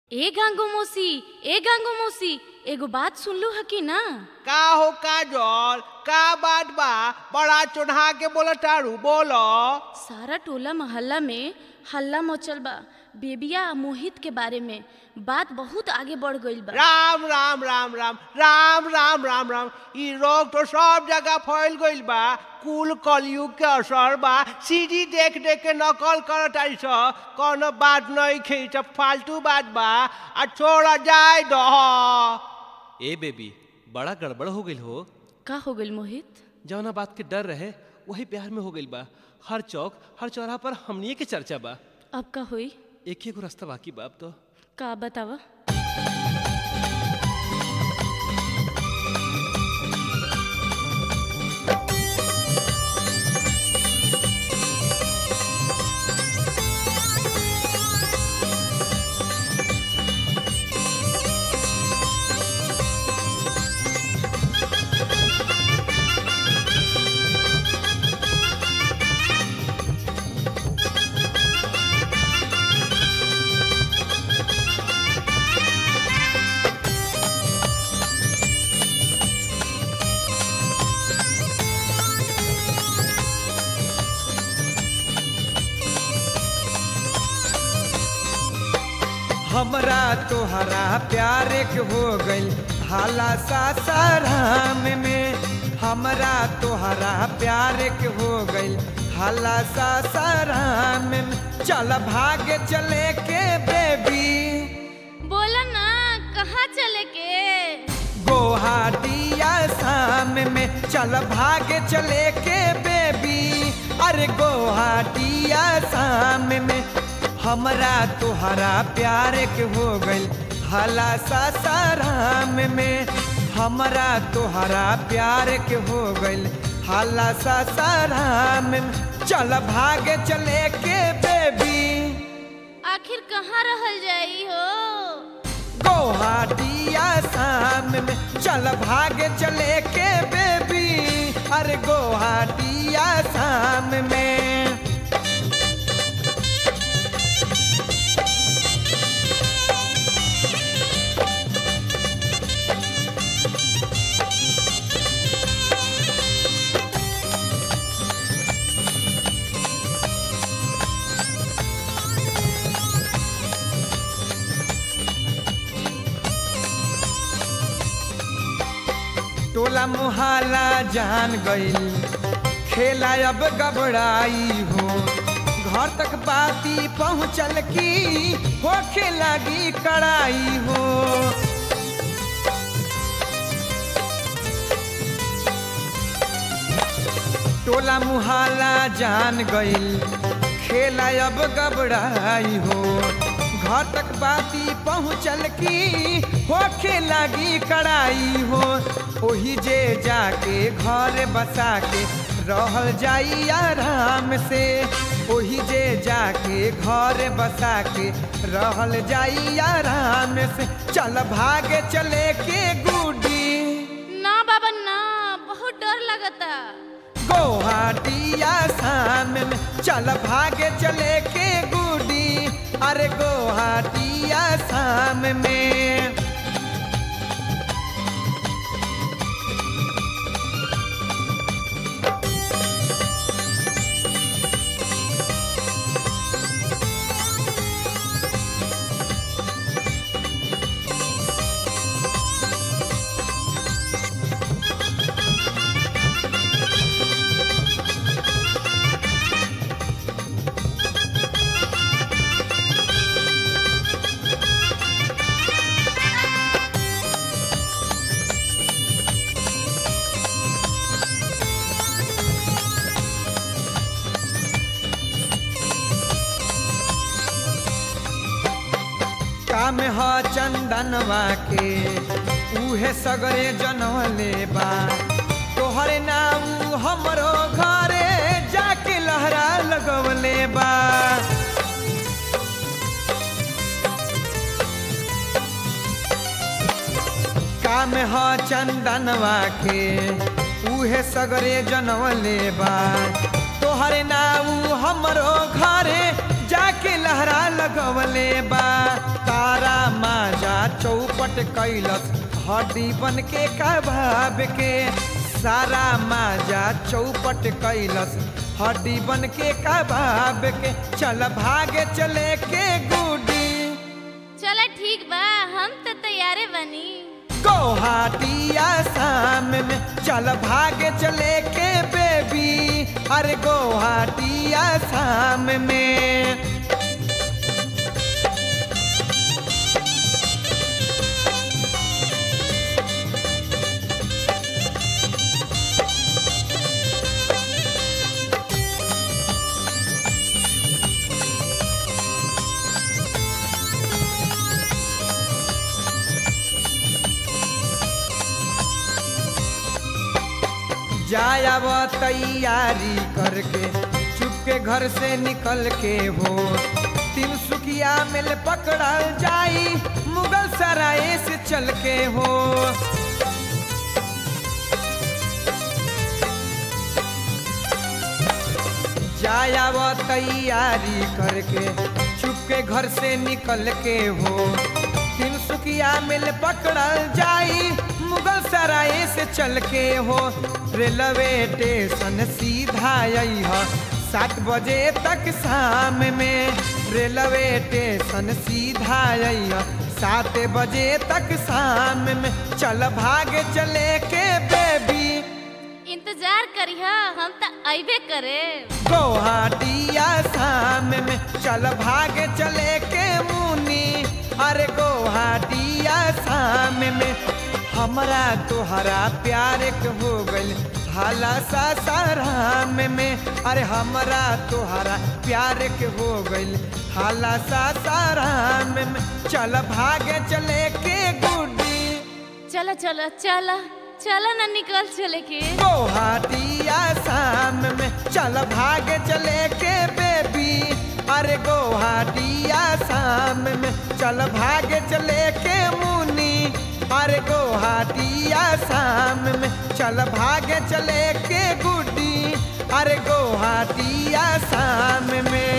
ए गांगो मौसी एगो बात सुनलू ह कि ना। का हो काजल, का बात बा? बड़ा चढ़ा के बोलतारू, बोलो। सारा टोला मोहल्ला में हल्ला मचल बा बेबिया आ मोहित के बारे में। बात बहुत आगे बढ़ गईल बा। राम राम राम राम राम राम राम राम। ई रोग तो सब जगह फैल गईल बा। कुल कलयुग के असर बा। सीधी देख देख के नकल करत आई स। कोनो बात नहीं खे, सब फालतू बात बा। आ छोड़ा जाए दह। ए बेबी, बड़ा गड़बड़ हो गईल हो। का हो गईल मोहित? जौना बात के डर रहे वही बिहार में हो गईल बा। हर चौक हर चौराहा पर हमनिए के चर्चा बा। अब का होई? एक ही एगो रास्ता बाकी बा अब तो। का बतावा। हमरा तोहरा प्यार के हो गइल हाला सासाराम में। हमरा तोहरा प्यार के हो गइल हाला सासाराम में। चल भागे चले के बेबी। बोला ना कहाँ चले के? गुवाहाटी आसाम में। चल भागे चले के बेबी। अरे गुवाहाटी आसाम में। हमरा तोहरा प्यार के हो गइल हाला सासाराम में। हमरा तोहरा प्यार के हो गइल हाला सासाराम में। चल भागे चले के बेबी। आखिर कहाँ रहल जाई हो? गुवाहाटी आसाम में। चल भागे चले के बेबी। अरे गुवाहाटी आसाम में। टोला मुहाला जान गइल खेला अब घबराई हो। घर तक बाती पहुँचल की होखे लगी कड़ाई हो। टोला मुहाला जान गइल खेला अब घबराई हो। घर तक बाती पहुँचल की होखे लगी कड़ाई हो। ओही जे जाके घर बसा के रहल जाई आराम से। ओही जे जाके घर बसा के रहल जाई आराम से। चल भागे चले के गुडी। ना बाबा ना, बहुत डर लगता। गुवाहाटी आसाम में। चल भागे चले के गुडी। अरे गुवाहाटी आसाम में। काम ह चंदनवा के उहे सगरे जनवले बा। तोहरे नाम हमरो घरे जाके लहरा लगवले बा। काम ह चंदनवा के उहे सगरे जनवले बा। तोहरे नाम हमरो घरे जाके लहरा लगवले बा। तारा चौपट कैलस हड्डी बन के कबाब के सारा माजा चौपट कैलस हड्डी बन के कबाब के चल भागे चले के गुडी चला ठीक बा, हम तो तैयारे बनी। गुवाहाटी आसाम में चल भागे चले के बेबी अरे गुवाहाटी आसाम में। जाया वो तैयारी करके चुपके घर से निकल के हो तिनसुकिया मिल पकड़ल जाई मुगल सराय से चल के हो। जाया वो तैयारी करके चुपके घर से निकल के हो तिनसुकिया मिल पकड़ल जाई मुगल सराय से चल के हो। रेलवे स्टेशन सीधा आई है 7 बजे तक शाम में रेलवे स्टेशन सीधा आई है 7 बजे तक शाम में चल भागे चले के बेबी इंतजार करिहा, हम तो अबे करे। गुवाहाटी आसाम में चल भागे चले के मुनी अरे गुवाहाटी आसाम में हमरा तोहरा प्यार के हो गइल हाला सासाराम में अरे हमरा तोहरा प्यार के हो गइल हाला सासाराम में चल भागे चले के गुडी चला चला चला चला ना निकल चले के। गुवाहाटी आसाम में चल भागे चले के बेबी अरे गुवाहाटी आसाम में चल भागे चले के मुनी अरे गुवाहाटी आसाम में चल भागे चले के गुडी अरे गुवाहाटी आसाम में।